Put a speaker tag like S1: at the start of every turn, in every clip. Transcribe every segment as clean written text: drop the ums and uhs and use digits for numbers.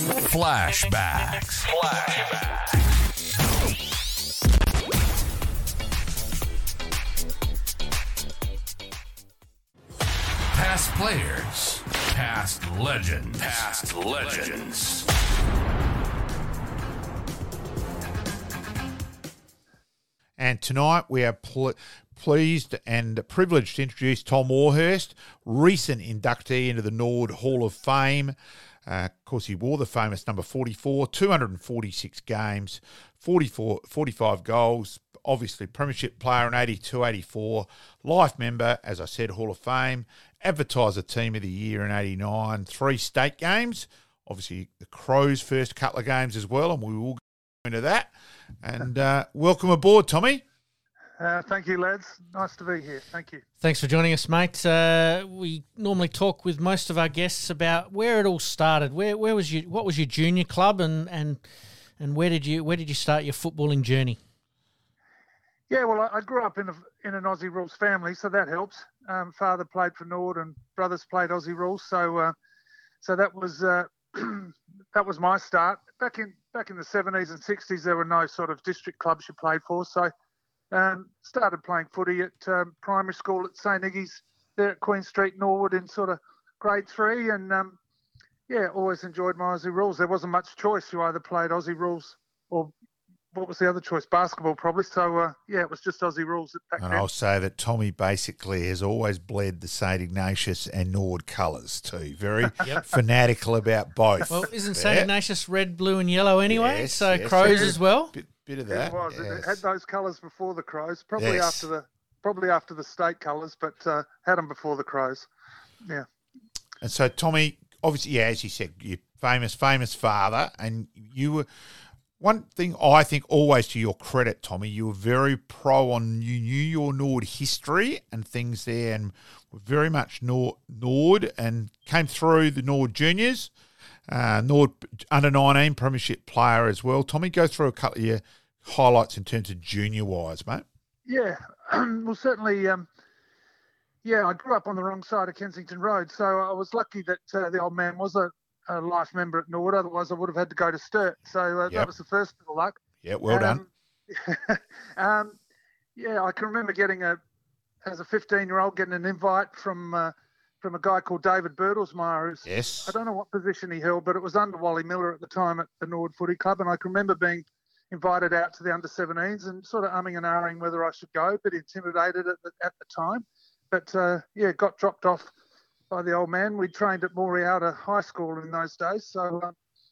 S1: Flashbacks. Past players, past legends.
S2: And tonight we are pleased and privileged to introduce Tom Warhurst, recent inductee into the Nord Hall of Fame. Of course, he wore the famous number 44, 246 games, 45 goals, obviously premiership player in 82, 84, life member, as I said, Hall of Fame, advertiser team of the year in 89, 3 state games, obviously the Crows' first couple of games as well, and we will go into that. And welcome aboard, Tommy.
S3: Thank you, lads. Nice to be here. Thank you.
S4: Thanks for joining us, mate. We normally talk with most of our guests about where it all started. Where was you? What was your junior club, and where did you start your footballing journey?
S3: Yeah, well, I grew up in an Aussie rules family, so that helps. Father played for Nord, and brothers played Aussie rules, so that was that was my start. Back in the 70s and 60s, there were no sort of district clubs you played for, so. Started playing footy at primary school at St. Iggy's there at Queen Street, Norwood in sort of grade 3, and always enjoyed my Aussie rules. There wasn't much choice. You either played Aussie rules or what was the other choice? Basketball probably. So it was just Aussie rules back then.
S2: And I'll say that Tommy basically has always bled the St. Ignatius and Nord colours too. Very fanatical about both.
S4: Well, isn't St. Ignatius red, blue and yellow anyway?
S2: Yes,
S4: so
S2: yes,
S4: Crows
S2: yes.
S4: as well?
S2: Bit of that.
S3: It was.
S2: Yes.
S3: It had those colours before the Crows. Probably
S2: Yes.
S3: after the state colours, but had them before the Crows. Yeah.
S2: And so, Tommy, obviously, as you said, your famous father, and you were. One thing I think always to your credit, Tommy, you were very you knew your Nord history and things there, and were very much Nord and came through the Nord juniors, Nord under-19 premiership player as well. Tommy, go through a couple of your highlights in terms of junior-wise, mate.
S3: Yeah, well, certainly, I grew up on the wrong side of Kensington Road, so I was lucky that the old man was a life member at Nord. Otherwise, I would have had to go to Sturt. So that was the first bit of luck.
S2: Yeah, well done.
S3: I can remember as a 15-year-old, getting an invite from a guy called David Bertelsmeyer.
S2: Yes.
S3: I don't know what position he held, but it was under Wally Miller at the time at the Nord Footy Club. And I can remember being invited out to the under-17s and sort of umming and ahhing whether I should go, but intimidated at the time. But, got dropped off by the old man. We trained at Morialta High School in those days. So,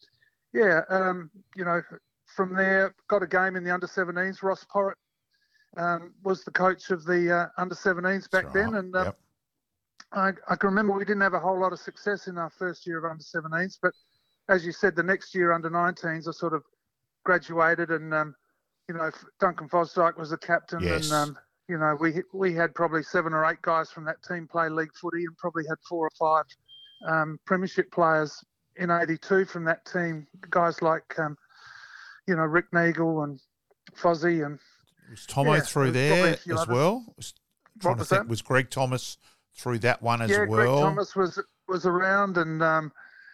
S3: from there, got a game in the under-17s. Ross Porritt was the coach of the under-17s back then. And I can remember we didn't have a whole lot of success in our first year of under-17s. But as you said, the next year, under-19s, I sort of graduated and, Duncan Fosdyke was the captain.
S2: Yes.
S3: And, we had probably 7 or 8 guys from that team play league footy and probably had 4 or 5 premiership players in 82 from that team. Guys like, Rick Neagle and Fozzie. And
S2: was Tomo through there as well? Was Greg Thomas through that one as well?
S3: Yeah, Greg Thomas was around, and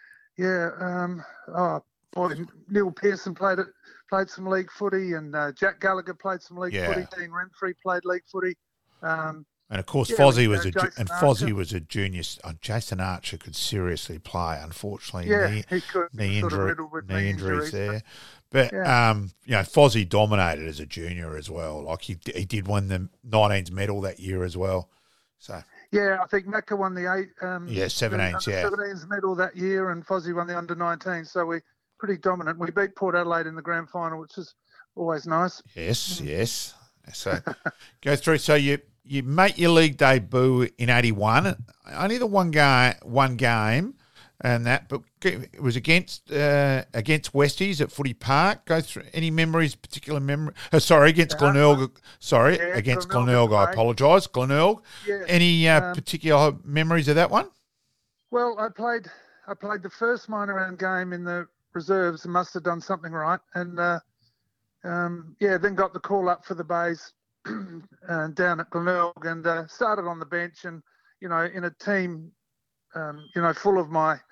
S3: Neil Pearson played some league footy, and Jack Gallagher played some league footy. Dean Renfrey played league footy.
S2: And of course, Fozzie was a junior. Jason Archer could seriously play. Unfortunately,
S3: he could.
S2: Knee injuries there.
S3: But
S2: Fozzie dominated as a junior as well. Like he did win the 19s medal that year as well. So
S3: yeah, I think Macca won the
S2: 17s,
S3: 17s medal that year, and Fozzie won the under-19. So we pretty dominant. We beat Port Adelaide in the grand final, which is always nice.
S2: Yes. So go through. So you make your league debut in 81. Only the one game, and that, but it was against Westies at Footy Park. Go through any memories, particular memory. Against Glenelg. Against Glenelg. I apologise, Glenelg.
S3: Yeah,
S2: any particular memories of that one?
S3: Well, I played the first minor round game in the reserves and must have done something right, and then got the call up for the Bays down at Glenelg, and started on the bench, and in a team full of my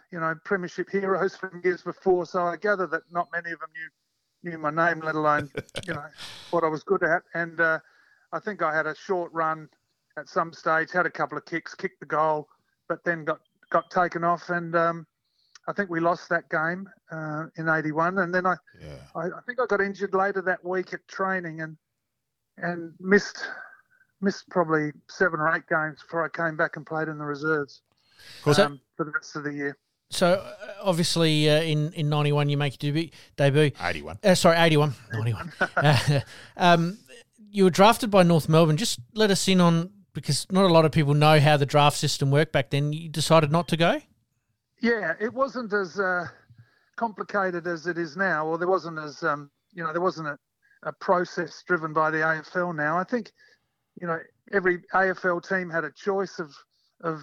S3: premiership heroes from years before. So I gather that not many of them knew my name, let alone, what I was good at. And I think I had a short run at some stage, had a couple of kicks, kicked the goal, but then got taken off. And I think we lost that game in 81. And then I think I got injured later that week at training and missed probably 7 or 8 games before I came back and played in the reserves for the rest of the year.
S4: So, obviously, in 91, you make your debut.
S2: 81.
S4: 81. 91. You were drafted by North Melbourne. Just let us in on, because not a lot of people know how the draft system worked back then. You decided not to go?
S3: Yeah, it wasn't as complicated as it is now, or there wasn't as, there wasn't a process driven by the AFL now. I think, every AFL team had a choice of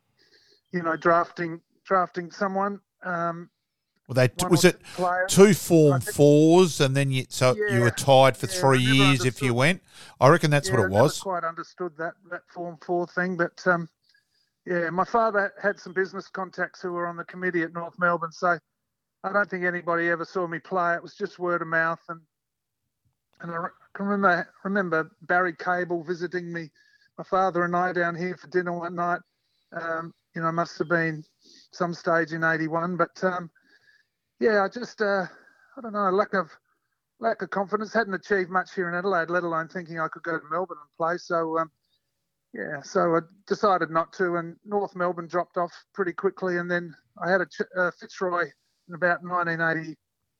S3: drafting someone.
S2: Was it player. 2 Form 4s, and then you were tied for 3 years if you went? I reckon that's what it was.
S3: I never quite understood that Form 4 thing, but my father had some business contacts who were on the committee at North Melbourne, so I don't think anybody ever saw me play. It was just word of mouth, and I can remember Barry Cable visiting me, my father and I, down here for dinner one night. Must have been some stage in 81, but I just I don't know, lack of confidence. Hadn't achieved much here in Adelaide, let alone thinking I could go to Melbourne and play. So so I decided not to, and North Melbourne dropped off pretty quickly, and then I had a Fitzroy in about 1980.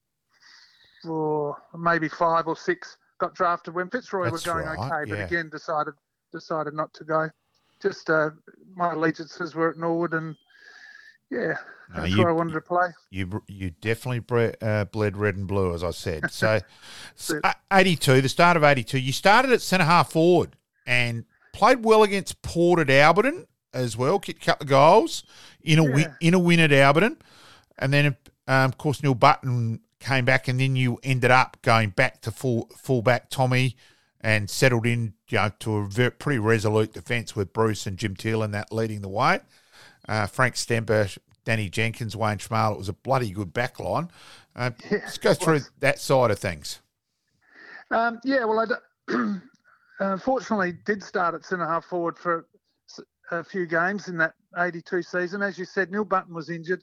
S3: Or maybe 5 or 6, got drafted when Fitzroy was going okay, but again decided not to go. Just my allegiances were at Norwood, and that's where I wanted to play.
S2: You definitely bled red and blue, as I said. So 82, the start of 82, you started at centre half forward and played well against Port at Alberton as well, kicked a couple of goals in a win at Alberton, and then of course Neil Button came back, and then you ended up going back to fullback Tommy and settled in to a pretty resolute defence with Bruce and Jim Teal and that leading the way. Frank Stemper, Danny Jenkins, Wayne Schmal. It was a bloody good back line. Let's go through that side of things.
S3: I fortunately did start at centre half forward for a few games in that 82 season. As you said, Neil Button was injured.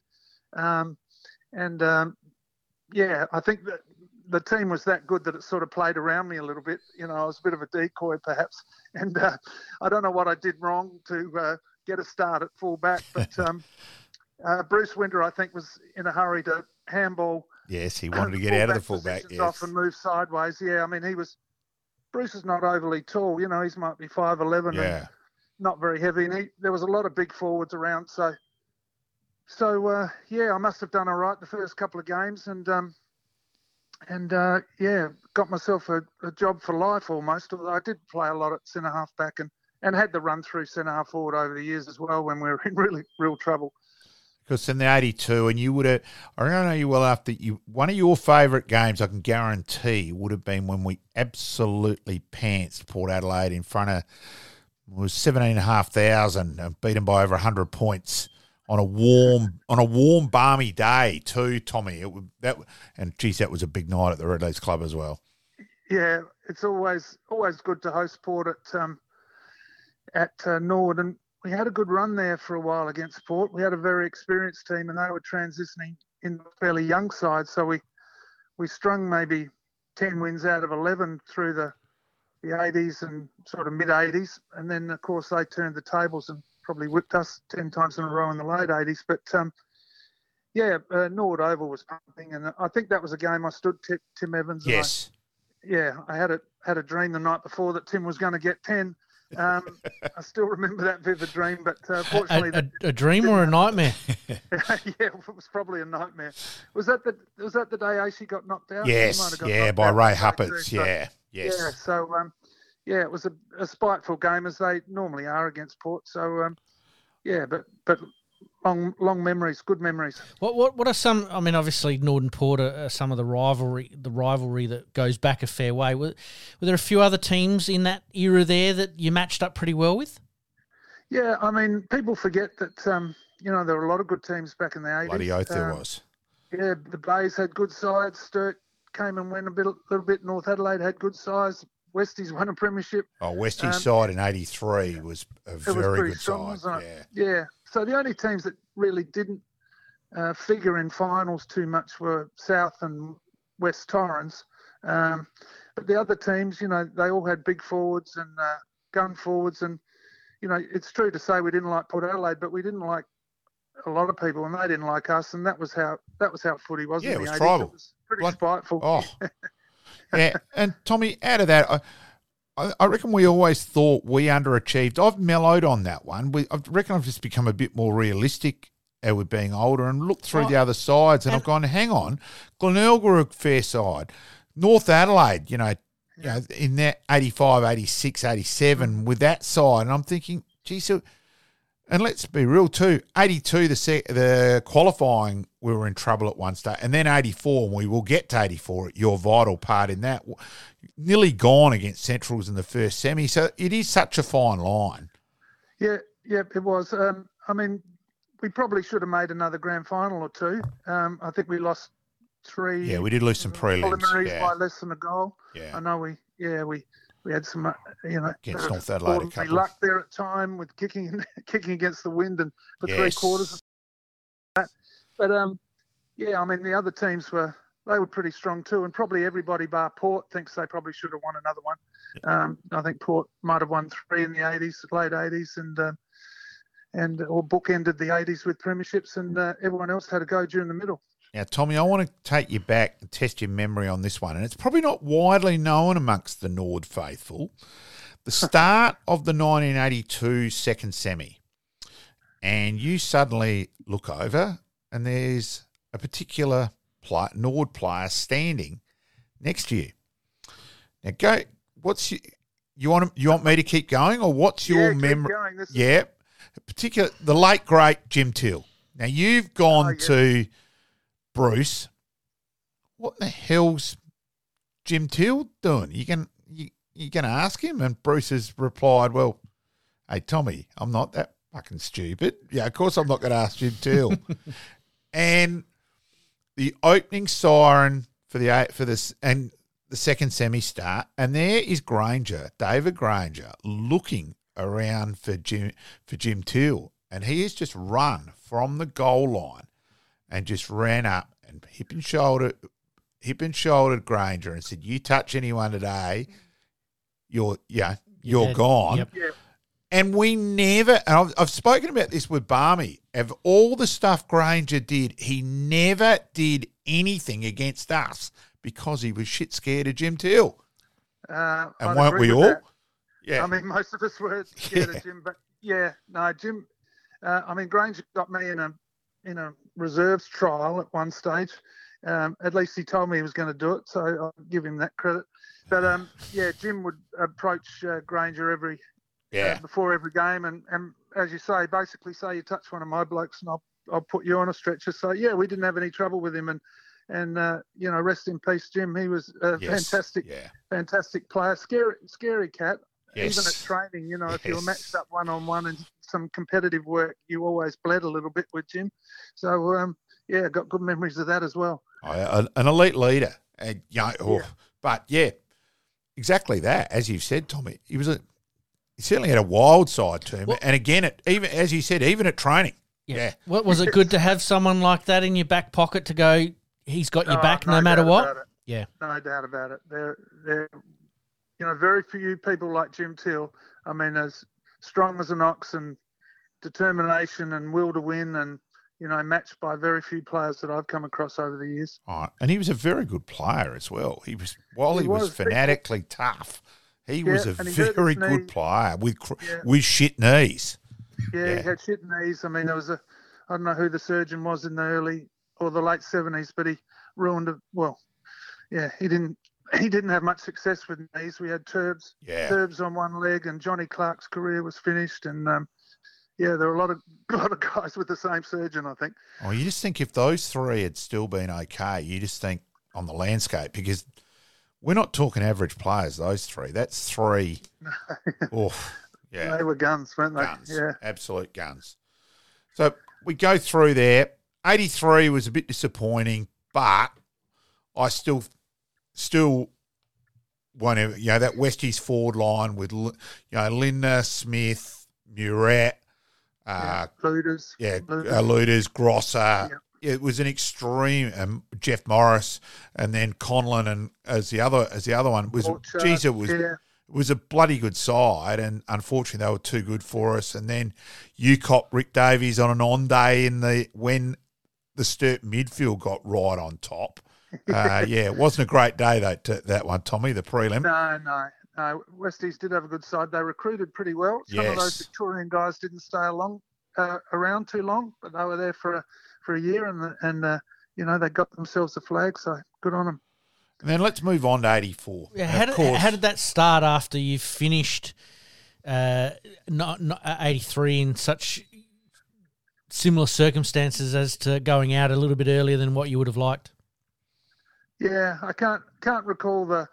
S3: I think that the team was that good that it sort of played around me a little bit. I was a bit of a decoy perhaps. And I don't know what I did wrong to get a start at full-back. But Bruce Winter, I think, was in a hurry to handball.
S2: Yes, he wanted to get out of the full-back.
S3: Yes. Off and move sideways. Yeah, I mean, Bruce is not overly tall. He might be 5'11", and not very heavy. And there was a lot of big forwards around. So I must have done all right the first couple of games, and got myself a job for life almost. Although I did play a lot at centre half back and had the run through centre half forward over the years as well when we were in really real trouble.
S2: Because in the 82, and you would have, I know you well after one of your favourite games, I can guarantee, would have been when we absolutely pantsed Port Adelaide in front of, it was 17,500 and beat them by over 100 points. On a warm, balmy day too, Tommy. That was a big night at the Redleys Club as well.
S3: Yeah, it's always good to host Port at Norwood, and we had a good run there for a while against Port. We had a very experienced team, and they were transitioning in a fairly young side, so we strung maybe 10 wins out of 11 through the 80s and sort of mid 80s, and then of course they turned the tables and probably whipped us 10 times in a row in the late 80s. But, Norwood Oval was pumping, and I think that was a game I stood Tim Evans.
S2: Yes.
S3: I had a dream the night before that Tim was going to get 10. I still remember that vivid dream, but fortunately...
S4: A dream or a nightmare?
S3: It was probably a nightmare. Was that the day AC got knocked out?
S2: Yes, by Ray Huppert, yes.
S3: Yeah, so... it was a spiteful game, as they normally are against Port. So, but long memories, good memories.
S4: What are some? I mean, obviously, Northern Port are some of the rivalry that goes back a fair way. Were there a few other teams in that era there that you matched up pretty well with?
S3: Yeah, I mean, people forget that there were a lot of good teams back in the 80s.
S2: Bloody oath there was.
S3: Yeah, the Bays had good sides. Sturt came and went a little bit. North Adelaide had good sides. Westies won a premiership.
S2: Oh, Westie's side in '83 was a very good
S3: strong,
S2: side.
S3: Yeah. So the only teams that really didn't figure in finals too much were South and West Torrens. But the other teams, they all had big forwards and gun forwards. And, it's true to say we didn't like Port Adelaide, but we didn't like a lot of people, and they didn't like us. And that was how footy was.
S2: Yeah,
S3: in
S2: it
S3: the
S2: was
S3: 80s.
S2: tribal.
S3: It was pretty spiteful.
S2: Oh, yeah. And Tommy, out of that, I reckon we always thought we underachieved. I've mellowed on that one. I reckon I've just become a bit more realistic as we're being older and looked through the other sides, and I've gone, hang on, Glenelg were a fair side. North Adelaide, in that 85, 86, 87 with that side, and I'm thinking, gee, so, and let's be real too, 82, the qualifying, we were in trouble at one stage, and then 84, and we will get to 84, your vital part in that, nearly gone against Centrals in the first semi, so it is such a fine line.
S3: Yeah, it was. We probably should have made another grand final or two. I think we lost 3.
S2: Yeah, we did lose some preliminaries
S3: by less than a goal.
S2: Yeah.
S3: I know we had some,
S2: against North Adelaide a couple.
S3: Luck there at time with kicking against the wind and for 3 quarters. Of that. But the other teams were pretty strong too, and probably everybody bar Port thinks they probably should have won another one. I think Port might have won 3 in the 80s, late 80s, or bookended the 80s with premierships, and everyone else had a go during the middle.
S2: Now, Tommy, I want to take you back and test your memory on this one, and it's probably not widely known amongst the Nord faithful. The start of the 1982 second semi, and you suddenly look over, and there's a particular Nord player standing next to you. Now, go. You want me to keep going, or what's your memory? Yeah, particular the late great Jim Till. Now you've gone to Bruce. What in the hell's Jim Till doing? You gonna ask him? And Bruce has replied, "Well, hey Tommy, I'm not that fucking stupid. Yeah, of course I'm not going to ask Jim Till." And the opening siren for this and the second semi start, and there is David Granger, looking around for Jim Till, and he has just run from the goal line and just ran up and hip and shouldered Granger and said, "You touch anyone today, you're gone."
S4: Yep.
S3: Yeah.
S2: And we never, and I've spoken about this with Barmy, of all the stuff Granger did, he never did anything against us because he was shit scared of Jim Till.
S3: And
S2: weren't we all?
S3: That.
S2: Yeah.
S3: I mean, most of us were scared of Jim, but Jim. Granger got me in a reserves trial at one stage. At least he told me he was going to do it, so I'll give him that credit. But Jim would approach Granger before every game, and as you say, basically say you touch one of my blokes and I'll put you on a stretcher. So we didn't have any trouble with him, and rest in peace, Jim. He was a fantastic player, scary cat.
S2: Yes.
S3: Even at training, if you were matched up 1-on-1 and some competitive work, you always bled a little bit with Jim. So got good memories of that as well.
S2: An elite leader, but exactly that. As you've said, Tommy, he certainly had a wild side to him, and again, even as you said, even at training. Yeah.
S4: What was it good to have someone like that in your back pocket to go? He's got your back no matter what. Yeah,
S3: no doubt about it. They're very few people like Jim Till. I mean, as strong as an ox and determination and will to win, and matched by very few players that I've come across over the years.
S2: Oh, and he was a very good player as well. He was fanatically tough. He was a very good player with shit knees.
S3: Yeah, he had shit knees. I mean, I don't know who the surgeon was in the early or the late 70s, but he ruined it. Well, he didn't have much success with knees. We had Turbs on one leg, and Johnny Clark's career was finished. And there were a lot of guys with the same surgeon, I think.
S2: Oh, you just think if those three had still been okay, you just think on the landscape, because we're not talking average players, those three. That's three.
S3: They were guns, weren't they?
S2: Guns.
S3: Yeah.
S2: Absolute guns. So we go through there. 83 was a bit disappointing, but I still want to, that Westies forward line with, Lindner, Smith, Murat,
S3: Luders.
S2: Luders, Grosser. Yeah. It was an extreme. Jeff Morris, and then Conlon, and as the other one was. It was a bloody good side, and unfortunately they were too good for us. And then UCOP, Rick Davies on an on day when the Sturt midfield got right on top. It wasn't a great day that one, Tommy, the prelim.
S3: No. Westies did have a good side. They recruited pretty well. Some of those Victorian guys didn't stay around too long, but they were there for a year, and they got themselves a flag. So good on them.
S2: And then let's move on to 84.
S4: Yeah, how did that start after you finished not 83 in such similar circumstances as to going out a little bit earlier than what you would have liked?
S3: Yeah, I can't recall the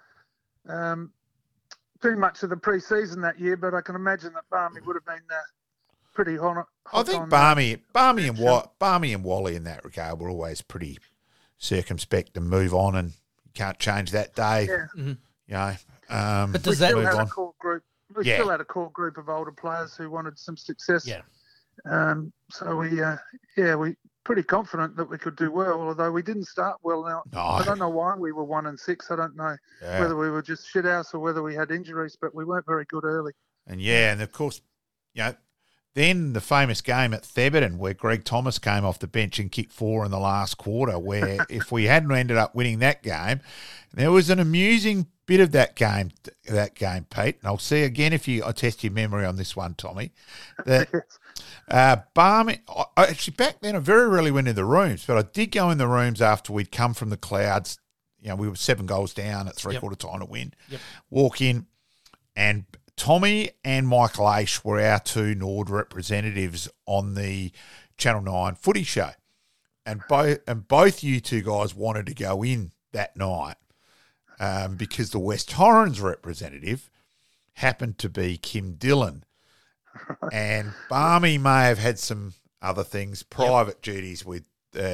S3: too much of the pre-season that year, but I can imagine that Barmy would have been pretty hot.
S2: I think Barmy and Wally in that regard were always pretty circumspect and move on, and you can't change that day.
S3: Yeah.
S2: But
S3: does that move on? We still had a core group of older players who wanted some success.
S4: Yeah.
S3: So we pretty confident that we could do well, although we didn't start well. Now,
S2: no.
S3: I don't know why we were 1-6. I don't know whether we were just shit house or whether we had injuries, but we weren't very good early.
S2: And of course, then the famous game at Thebarton where Greg Thomas came off the bench and kicked 4 in the last quarter, where if we hadn't ended up winning that game, there was an amusing bit of that game, Pete. And I'll see again if I test your memory on this one, Tommy. That Barmy, actually back then I very rarely went in the rooms, but I did go in the rooms after we'd come from the Clouds. We were 7 goals down at three-quarter time to win.
S4: Yep.
S2: Walk in, and Tommy and Michael Aish were our 2 Nord representatives on the Channel 9 footy show. And both you 2 guys wanted to go in that night because the West Torrens representative happened to be Kim Dillon. And Barmy may have had some other things, private duties with,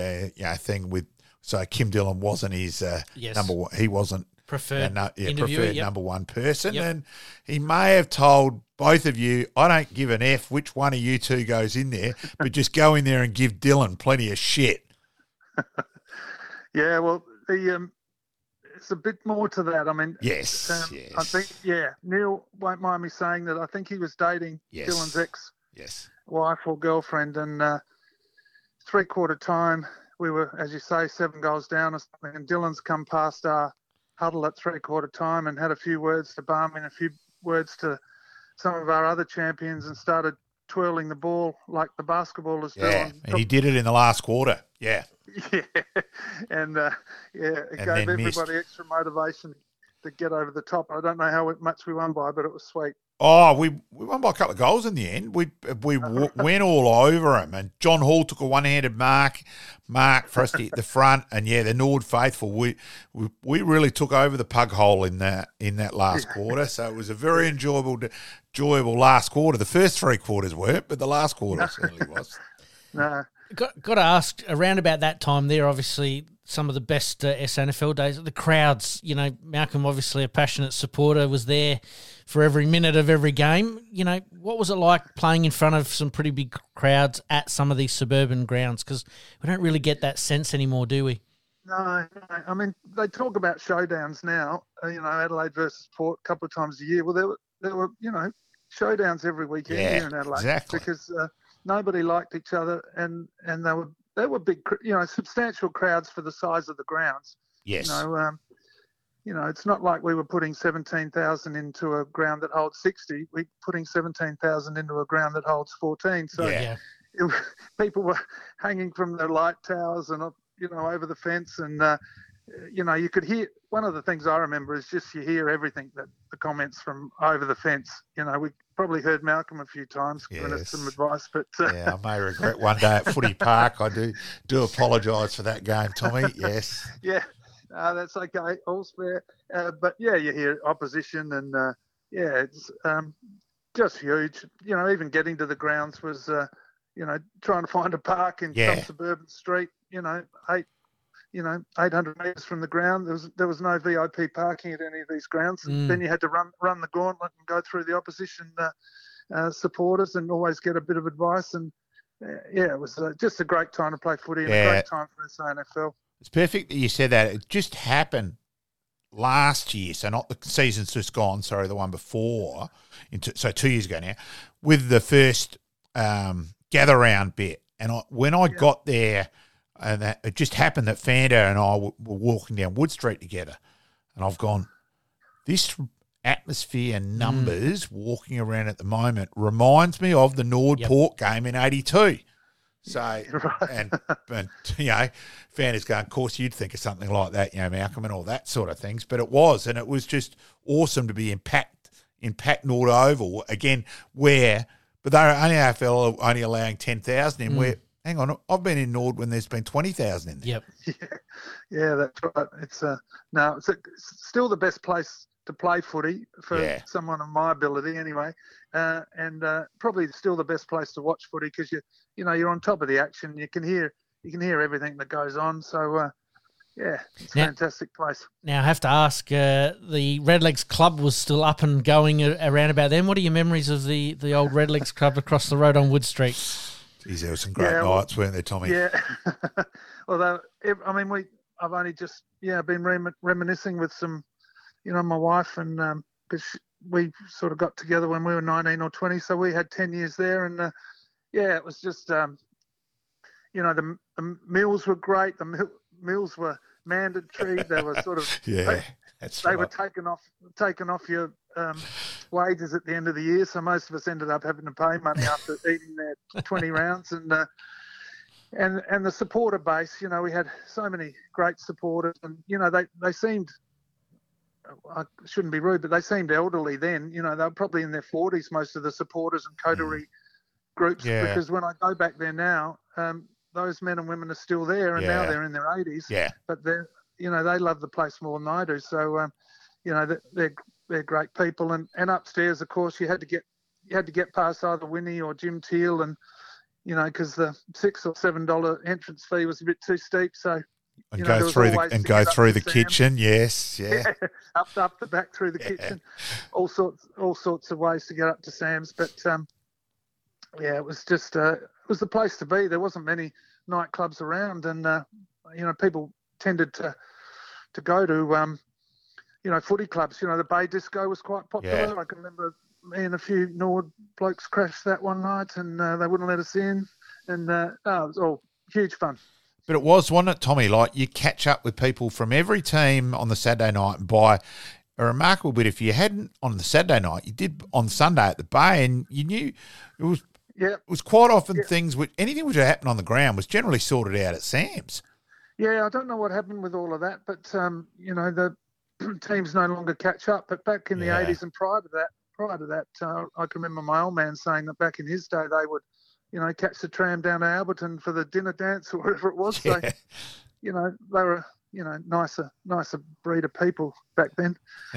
S2: so Kim Dillon wasn't his number one. He wasn't preferred number one person. Yep. And he may have told both of you, I don't give an F which one of you 2 goes in there, but just go in there and give Dillon plenty of shit.
S3: Yeah, well, it's a bit more to that. I mean,
S2: yes.
S3: I think, Neil won't mind me saying that I think he was dating Dillon's ex-wife or girlfriend, and three-quarter time, we were, as you say, 7 goals down or something, and Dillon's come past our huddle at three-quarter time and had a few words to Barmy and a few words to some of our other champions and started twirling the ball like the basketballers do.
S2: Yeah, and he did it in the last quarter. Yeah.
S3: Yeah, and it gave everybody extra motivation to get over the top. I don't know how much we won by, but it was sweet.
S2: Oh, we won by a couple of goals in the end. We went all over him, and John Hall took a one-handed mark for us to hit the front, and the Nord faithful, we really took over the pug hole in that last quarter. So it was a very enjoyable last quarter. The first 3 quarters weren't, but the last quarter certainly was.
S3: No.
S4: Got to ask, around about that time there, obviously some of the best SNFL days, the crowds, Malcolm, obviously a passionate supporter, was there for every minute of every game. What was it like playing in front of some pretty big crowds at some of these suburban grounds? Because we don't really get that sense anymore, do we?
S3: No. I mean, they talk about showdowns now, Adelaide versus Port a couple of times a year. Well, there were showdowns every weekend here in Adelaide.
S2: Exactly.
S3: Because nobody liked each other, and they were big, substantial crowds for the size of the grounds.
S2: Yes.
S3: It's not like we were putting 17,000 into a ground that holds 60. We're putting 17,000 into a ground that holds 14. So people were hanging from the light towers and over the fence, and you could hear. One of the things I remember is just you hear everything, that the comments from over the fence. We probably heard Malcolm a few times giving us some advice, but
S2: I may regret one day at Footy Park. I do apologise for that game, Tommy. Yes.
S3: Yeah, that's okay. All's fair. But you hear opposition, and it's just huge. Even getting to the grounds was trying to find a park in
S2: Yeah.
S3: some suburban street, 800 metres from the ground. There was no VIP parking at any of these grounds. And then you had to run the gauntlet and go through the opposition supporters and always get a bit of advice. And it was just a great time to play footy and a great time for the SANFL.
S2: It's perfect that you said that. It just happened last year, so not the season's just gone, sorry, the one before, so 2 years ago now, with the first gather round bit. And when I got there, and it just happened that Fanda and I were walking down Wood Street together, and I've gone, this atmosphere and numbers walking around at the moment reminds me of the Nord Port game in 82. So, and Fanda's going, of course, you'd think of something like that, Malcolm, and all that sort of things. But it was, and it was just awesome to be in Pack Nord Oval again, but they're only AFL only allowing 10,000 in. Where, hang on, I've been in Nord when there's been 20,000 in there.
S4: Yep.
S3: Yeah, that's right. It's still the best place to play footy for someone of my ability, anyway, and probably still the best place to watch footy because you're on top of the action. You can hear everything that goes on. So it's a fantastic place. Now
S4: I have to ask, the Redlegs Club was still up and going around about then. What are your memories of the old Redlegs Club across the road on Wood Street?
S2: Geez, there were some great nights, weren't there, Tommy?
S3: Yeah. Although I've only just been reminiscing with some. My wife, and because we sort of got together when we were 19 or 20, so we had 10 years there, and it was just, the meals were great. The meals were mandatory. They were sort of they were taken off your wages at the end of the year, so most of us ended up having to pay money after eating their 20 rounds, and the supporter base. We had so many great supporters, and they seemed. I shouldn't be rude, but they seemed elderly then. They were probably in their 40s, most of the supporters and coterie groups. Yeah. Because when I go back there now, those men and women are still there, and now they're in their 80s.
S2: Yeah.
S3: But they love the place more than I do. So, they're great people. And upstairs, of course, you had to get past either Winnie or Jim Teal, and because the $6 or $7 entrance fee was a bit too steep. So.
S2: And go through the kitchen, yes, yeah.
S3: up the back through the kitchen, all sorts of ways to get up to Sam's. But it was just it was the place to be. There wasn't many nightclubs around, and people tended to go to footy clubs. The Bay Disco was quite popular. Yeah. I can remember me and a few Nord blokes crashed that one night, and they wouldn't let us in, and it was all huge fun.
S2: But it was, wasn't it, Tommy? Like, you catch up with people from every team on the Saturday night and buy a remarkable bit. If you hadn't on the Saturday night, you did on Sunday at the Bay, and you knew it was quite often things which anything which happened on the ground was generally sorted out at Sam's.
S3: Yeah, I don't know what happened with all of that, but the teams no longer catch up. But back in the 80s and prior to that, I can remember my old man saying that back in his day they would. Catch the tram down to Alberton for the dinner dance or whatever it was. Yeah. So, they were, nicer breed of people back then.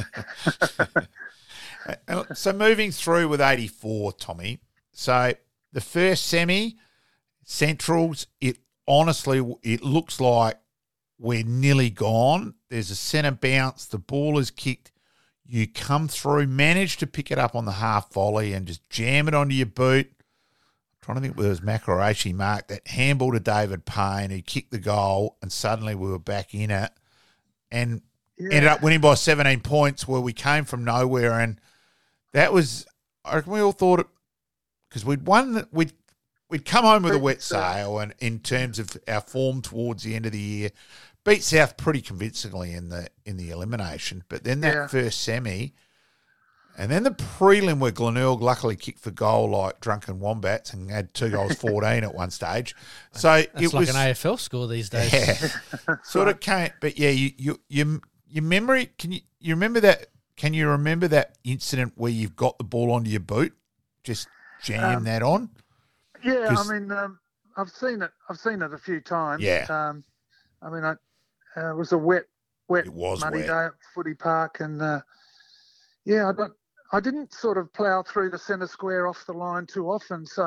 S2: So moving through with 84, Tommy. So the first semi, Centrals, it looks like we're nearly gone. There's a centre bounce. The ball is kicked. You come through, manage to pick it up on the half volley and just jam it onto your boot. Trying to think whether it was Makarashi marked that handball to David Payne, who kicked the goal, and suddenly we were back in it and ended up winning by 17 points where we came from nowhere. And that was, I reckon we all thought it, because we'd come home with a wet sail, and in terms of our form towards the end of the year, beat South pretty convincingly in the elimination. But then that first semi, and then the prelim where Glenelg luckily kicked the goal like drunken wombats and had 2 goals 14 at one stage. So
S4: it was like an AFL score these days.
S2: Yeah, sort of came. But your memory. Can you remember that? Can you remember that incident where you've got the ball onto your boot, just jam that on?
S3: Yeah, I mean, I've seen it. I've seen it a few times.
S2: Yeah.
S3: It was a wet, muddy day at Footy Park, and I didn't sort of plough through the centre square off the line too often, so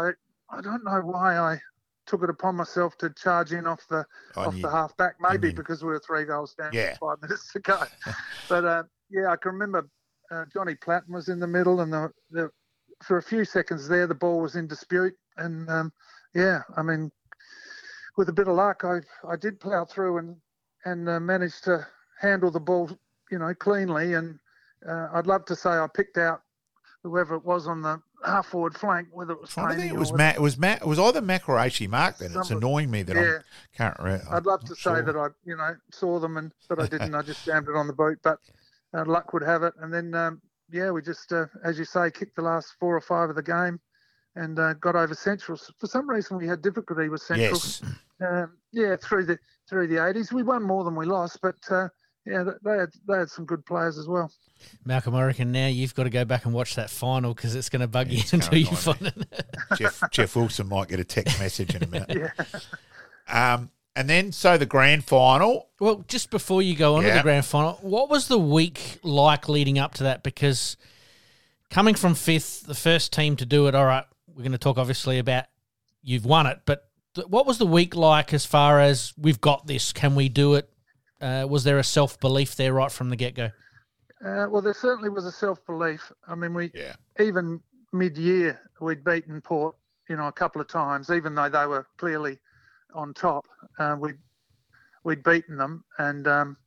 S3: I don't know why I took it upon myself to charge in off the half back. Maybe because we were 3 goals down with 5 minutes to go. But I can remember Johnny Platten was in the middle, and for a few seconds there, the ball was in dispute. And I mean, with a bit of luck, I did plough through and managed to handle the ball, cleanly. And I'd love to say I picked out whoever it was on the half forward flank, whether it was
S2: Tony. It was Matt. It was either Mac or H. Mark. Then it's annoying me that I can't remember.
S3: I'd love to say that I, saw them, but I didn't. I just jammed it on the boot. But luck would have it. And then, we just, as you say, kicked the last 4 or 5 of the game, and got over Central. For some reason, we had difficulty with Central.
S2: Yes.
S3: Through the 80s, we won more than we lost, but they had some good players as well.
S4: Malcolm, I reckon now you've got to go back and watch that final because it's going to bug you until you find it.
S2: Jeff Wilson might get a text message in a minute. And then, so the grand final.
S4: Well, just before you go on to the grand final, what was the week like leading up to that? Because coming from 5th, the first team to do it, all right, we're going to talk obviously about you've won it, but what was the week like as far as we've got this, can we do it? Was there a self-belief there right from the get-go?
S3: Well, there certainly was a self-belief. I mean, even mid-year, we'd beaten Port, a couple of times, even though they were clearly on top. We'd beaten them, and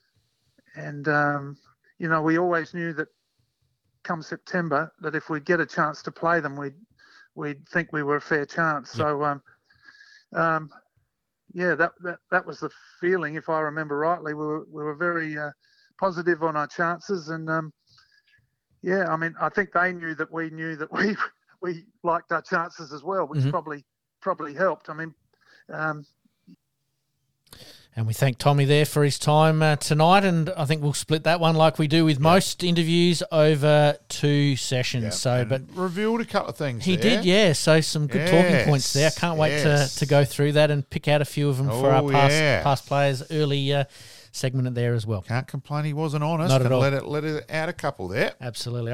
S3: we always knew that come September that if we get a chance to play them, we'd think we were a fair chance. So, that was the feeling. If I remember rightly, we were very positive on our chances, and I mean, I think they knew that we liked our chances as well, which probably helped. I mean,
S4: and we thank Tommy there for his time tonight, and I think we'll split that one like we do with most interviews over 2 sessions. But
S2: revealed a couple of things.
S4: He did, so some good talking points there. Can't wait to go through that and pick out a few of them for our past players early segment there as well.
S2: Can't complain he wasn't honest.
S4: Not at all.
S2: Let it out a couple there.
S4: Absolutely.